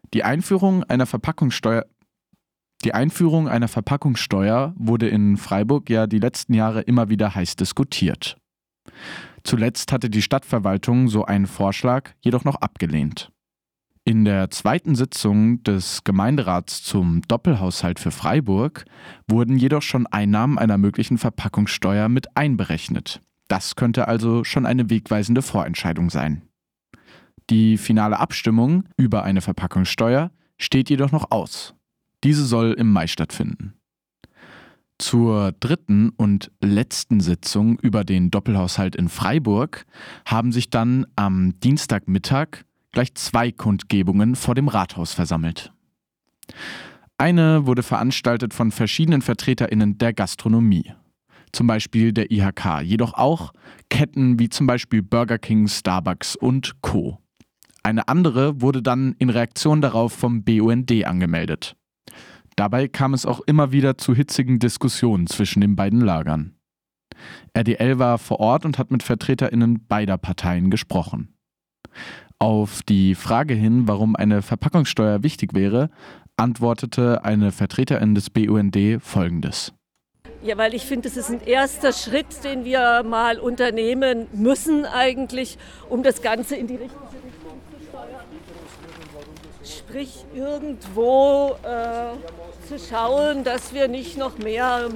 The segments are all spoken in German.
Die Einführung einer Verpackungssteuer wurde in Freiburg ja die letzten Jahre immer wieder heiß diskutiert. Zuletzt hatte die Stadtverwaltung so einen Vorschlag jedoch noch abgelehnt. In der zweiten Sitzung des Gemeinderats zum Doppelhaushalt für Freiburg wurden jedoch schon Einnahmen einer möglichen Verpackungssteuer mit einberechnet. Das könnte also schon eine wegweisende Vorentscheidung sein. Die finale Abstimmung über eine Verpackungssteuer steht jedoch noch aus. Diese soll im Mai stattfinden. Zur dritten und letzten Sitzung über den Doppelhaushalt in Freiburg haben sich dann am Dienstagmittag gleich 2 Kundgebungen vor dem Rathaus versammelt. Eine wurde veranstaltet von verschiedenen VertreterInnen der Gastronomie, zum Beispiel der IHK, jedoch auch Ketten wie zum Beispiel Burger King, Starbucks und Co. Eine andere wurde dann in Reaktion darauf vom BUND angemeldet. Dabei kam es auch immer wieder zu hitzigen Diskussionen zwischen den beiden Lagern. RDL war vor Ort und hat mit VertreterInnen beider Parteien gesprochen. Auf die Frage hin, warum eine Verpackungssteuer wichtig wäre, antwortete eine Vertreterin des BUND Folgendes. Ja, weil ich finde, es ist ein erster Schritt, den wir mal unternehmen müssen eigentlich, um das Ganze in die richtige Richtung zu steuern. Sprich, irgendwo zu schauen, dass wir nicht noch mehr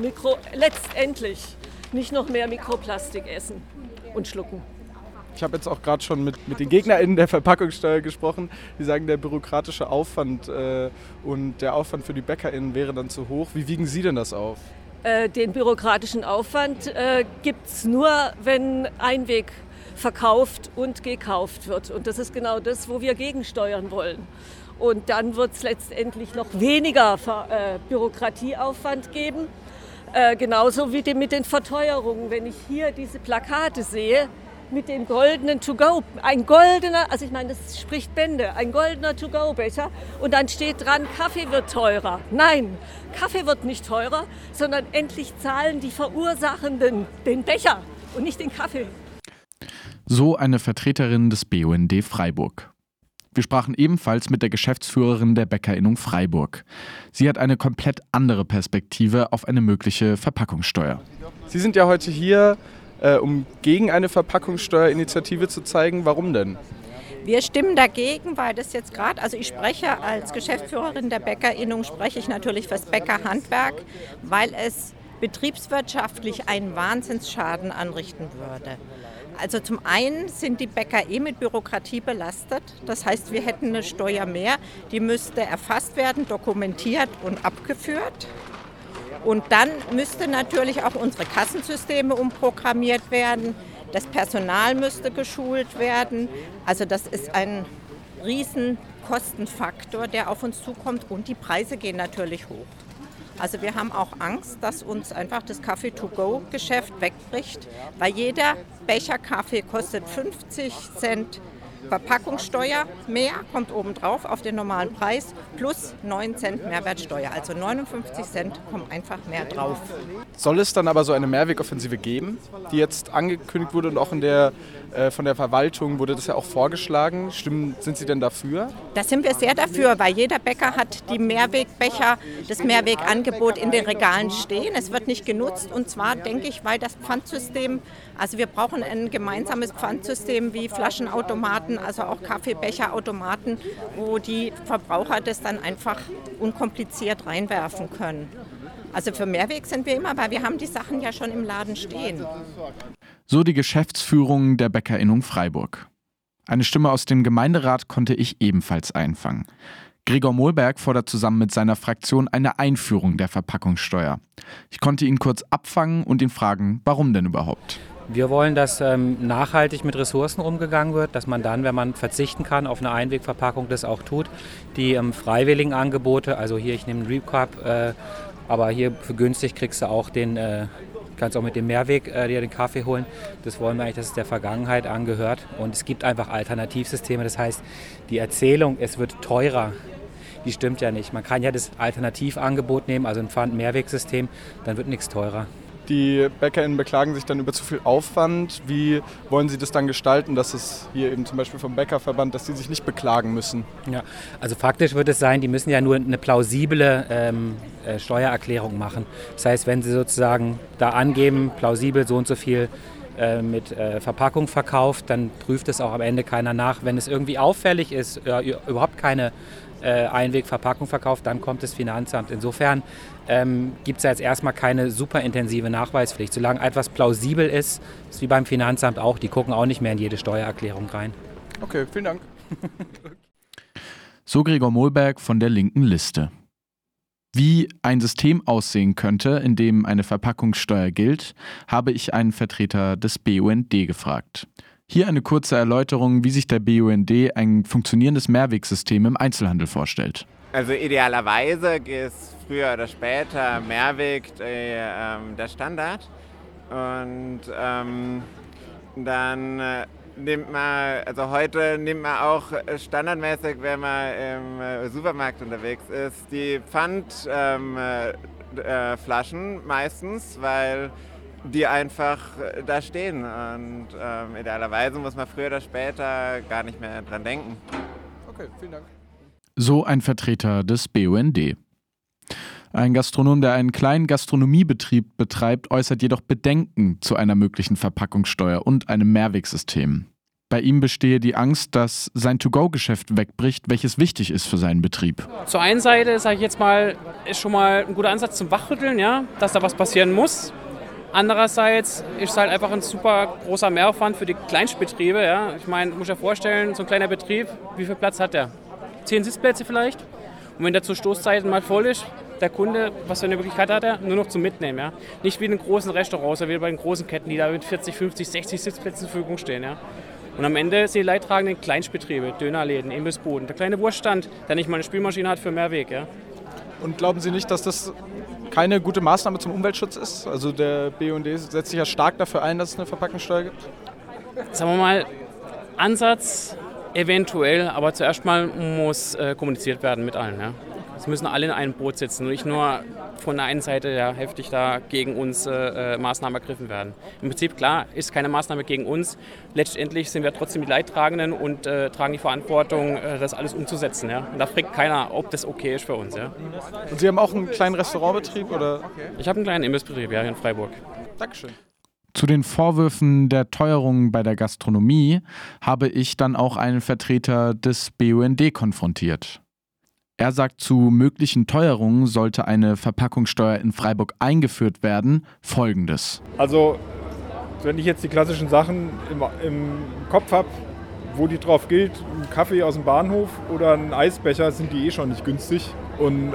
Mikroplastik essen und schlucken. Ich habe jetzt auch gerade schon mit den GegnerInnen der Verpackungssteuer gesprochen. Die sagen, der bürokratische Aufwand und der Aufwand für die BäckerInnen wäre dann zu hoch. Wie wiegen Sie denn das auf? Den bürokratischen Aufwand gibt es nur, wenn Einweg verkauft und gekauft wird. Und das ist genau das, wo wir gegensteuern wollen. Und dann wird es letztendlich noch weniger Bürokratieaufwand geben. Genauso wie mit den Verteuerungen. Wenn ich hier diese Plakate sehe, mit dem goldenen To-Go, also ich meine, das spricht Bände, ein goldener To-Go-Becher und dann steht dran, Kaffee wird teurer. Nein, Kaffee wird nicht teurer, sondern endlich zahlen die Verursachenden den Becher und nicht den Kaffee. So eine Vertreterin des BUND Freiburg. Wir sprachen ebenfalls mit der Geschäftsführerin der Bäckerinnung Freiburg. Sie hat eine komplett andere Perspektive auf eine mögliche Verpackungssteuer. Sie sind ja heute hier, um gegen eine Verpackungssteuerinitiative zu zeigen. Warum denn? Wir stimmen dagegen, weil das jetzt gerade, also ich spreche als Geschäftsführerin der Bäckerinnung, spreche ich natürlich fürs Bäckerhandwerk, weil es betriebswirtschaftlich einen Wahnsinnsschaden anrichten würde. Also zum einen sind die Bäcker mit Bürokratie belastet. Das heißt, wir hätten eine Steuer mehr, die müsste erfasst werden, dokumentiert und abgeführt. Und dann müsste natürlich auch unsere Kassensysteme umprogrammiert werden. Das Personal müsste geschult werden. Also das ist ein riesen Kostenfaktor, der auf uns zukommt. Und die Preise gehen natürlich hoch. Also wir haben auch Angst, dass uns einfach das Kaffee-to-go-Geschäft wegbricht, weil jeder Becher Kaffee kostet 50 Cent Verpackungssteuer mehr, kommt obendrauf auf den normalen Preis, plus 9 Cent Mehrwertsteuer. Also 59 Cent kommen einfach mehr drauf. Soll es dann aber so eine Mehrwegoffensive geben, die jetzt angekündigt wurde und auch von der Verwaltung wurde das ja auch vorgeschlagen. Sind Sie denn dafür? Da sind wir sehr dafür, weil jeder Bäcker hat die Mehrwegbecher, das Mehrwegangebot in den Regalen stehen. Es wird nicht genutzt und zwar, denke ich, weil das Pfandsystem, also wir brauchen ein gemeinsames Pfandsystem wie Flaschenautomaten, also auch Kaffeebecherautomaten, wo die Verbraucher das dann einfach unkompliziert reinwerfen können. Also für Mehrweg sind wir immer, weil wir haben die Sachen ja schon im Laden stehen. So die Geschäftsführung der Bäckerinnung Freiburg. Eine Stimme aus dem Gemeinderat konnte ich ebenfalls einfangen. Gregor Mohlberg fordert zusammen mit seiner Fraktion eine Einführung der Verpackungssteuer. Ich konnte ihn kurz abfangen und ihn fragen, warum denn überhaupt? Wir wollen, dass nachhaltig mit Ressourcen umgegangen wird, dass man dann, wenn man verzichten kann auf eine Einwegverpackung, das auch tut. Die freiwilligen Angebote, also hier, ich nehme einen Recup, aber hier für günstig kriegst du auch kannst auch mit dem Mehrweg dir den Kaffee holen. Das wollen wir eigentlich, dass es der Vergangenheit angehört. Und es gibt einfach Alternativsysteme. Das heißt, die Erzählung, es wird teurer, die stimmt ja nicht. Man kann ja das Alternativangebot nehmen, also ein Pfand-Mehrwegsystem, dann wird nichts teurer. Die BäckerInnen beklagen sich dann über zu viel Aufwand. Wie wollen Sie das dann gestalten, dass es hier eben zum Beispiel vom Bäckerverband, dass sie sich nicht beklagen müssen? Ja, also faktisch wird es sein, die müssen ja nur eine plausible Steuererklärung machen. Das heißt, wenn sie sozusagen da angeben, plausibel so und so viel mit Verpackung verkauft, dann prüft es auch am Ende keiner nach. Wenn es irgendwie auffällig ist, überhaupt keine Einwegverpackung verkauft, dann kommt das Finanzamt. Insofern gibt es ja jetzt erstmal keine super intensive Nachweispflicht. Solange etwas plausibel ist wie beim Finanzamt auch, die gucken auch nicht mehr in jede Steuererklärung rein. Okay, vielen Dank. So Gregor Mohlberg von der Linken Liste. Wie ein System aussehen könnte, in dem eine Verpackungssteuer gilt, habe ich einen Vertreter des BUND gefragt. Hier eine kurze Erläuterung, wie sich der BUND ein funktionierendes Mehrwegsystem im Einzelhandel vorstellt. Also idealerweise ist früher oder später Mehrweg der Standard und dann nimmt man, also heute nimmt man auch standardmäßig, wenn man im Supermarkt unterwegs ist, die Pfandflaschen meistens, weil die einfach da stehen und idealerweise muss man früher oder später gar nicht mehr dran denken. Okay, vielen Dank. So ein Vertreter des BUND. Ein Gastronom, der einen kleinen Gastronomiebetrieb betreibt, äußert jedoch Bedenken zu einer möglichen Verpackungssteuer und einem Mehrwegsystem. Bei ihm bestehe die Angst, dass sein To-Go-Geschäft wegbricht, welches wichtig ist für seinen Betrieb. Zur einen Seite, sage ich jetzt mal, ist schon mal ein guter Ansatz zum Wachrütteln, ja, dass da was passieren muss. Andererseits ist es halt einfach ein super großer Mehraufwand für die Kleinstbetriebe. Ja. Ich meine, muss ja vorstellen, so ein kleiner Betrieb, wie viel Platz hat der? 10 Sitzplätze vielleicht. Und wenn der zu Stoßzeiten mal voll ist, der Kunde, was für eine Möglichkeit hat er? Nur noch zum Mitnehmen. Ja. Nicht wie in den großen Restaurants, oder wie bei den großen Ketten, die da mit 40, 50, 60 Sitzplätzen zur Verfügung stehen. Ja. Und am Ende sind die leidtragenden Kleinstbetriebe, Dönerläden, Imbissbuden, der kleine Wurststand, der nicht mal eine Spülmaschine hat für Mehrweg. Ja. Und glauben Sie nicht, dass das keine gute Maßnahme zum Umweltschutz ist? Also der BUND setzt sich ja stark dafür ein, dass es eine Verpackungssteuer gibt. Sagen wir mal, Ansatz eventuell, aber zuerst mal muss kommuniziert werden mit allen. Ja. Es müssen alle in einem Boot sitzen und nicht nur von der einen Seite ja, heftig da gegen uns Maßnahmen ergriffen werden. Im Prinzip, klar, ist keine Maßnahme gegen uns. Letztendlich sind wir trotzdem die Leidtragenden und tragen die Verantwortung, das alles umzusetzen. Ja. Und da fragt keiner, ob das okay ist für uns. Ja. Und Sie haben auch einen kleinen Restaurantbetrieb, oder? Ich habe einen kleinen Imbissbetrieb, ja, in Freiburg. Dankeschön. Zu den Vorwürfen der Teuerung bei der Gastronomie habe ich dann auch einen Vertreter des BUND konfrontiert. Er sagt, zu möglichen Teuerungen sollte eine Verpackungssteuer in Freiburg eingeführt werden, Folgendes. Also, wenn ich jetzt die klassischen Sachen im Kopf habe, wo die drauf gilt, ein Kaffee aus dem Bahnhof oder ein Eisbecher, sind die schon nicht günstig. Und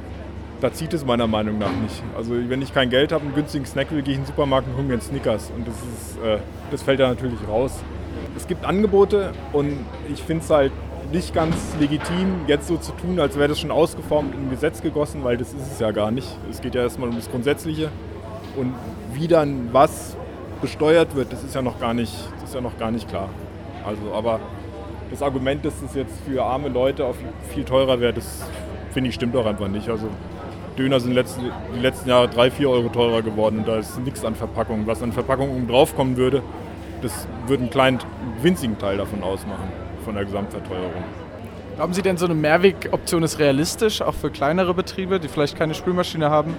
da zieht es meiner Meinung nach nicht. Also, wenn ich kein Geld habe, einen günstigen Snack will, gehe ich in den Supermarkt und hole mir einen Snickers. Und das fällt da natürlich raus. Es gibt Angebote und ich finde es halt nicht ganz legitim, jetzt so zu tun, als wäre das schon ausgeformt in ein Gesetz gegossen, weil das ist es ja gar nicht. Es geht ja erstmal um das Grundsätzliche. Und wie dann was besteuert wird, das ist ja noch gar nicht klar. Also, aber das Argument, dass es jetzt für arme Leute auch viel teurer wäre, das finde ich stimmt doch einfach nicht. Also Döner sind die letzten Jahre 3-4 Euro teurer geworden und da ist nichts an Verpackung. Was an Verpackung oben drauf kommen würde, das würde einen winzigen Teil davon ausmachen, von der Gesamtverteuerung. Glauben Sie denn, so eine Mehrwegoption ist realistisch, auch für kleinere Betriebe, die vielleicht keine Spülmaschine haben?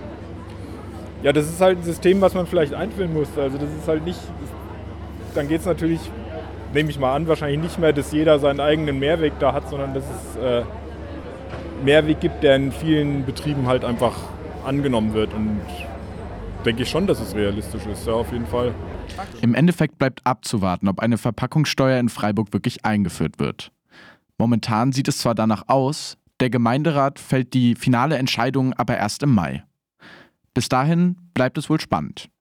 Ja, das ist halt ein System, was man vielleicht einführen muss. Also das ist halt nicht, dann geht es natürlich, nehme ich mal an, wahrscheinlich nicht mehr, dass jeder seinen eigenen Mehrweg da hat, sondern dass es Mehrweg gibt, der in vielen Betrieben halt einfach angenommen wird. Und denke ich schon, dass es realistisch ist, ja, auf jeden Fall. Im Endeffekt bleibt abzuwarten, ob eine Verpackungssteuer in Freiburg wirklich eingeführt wird. Momentan sieht es zwar danach aus, der Gemeinderat fällt die finale Entscheidung aber erst im Mai. Bis dahin bleibt es wohl spannend.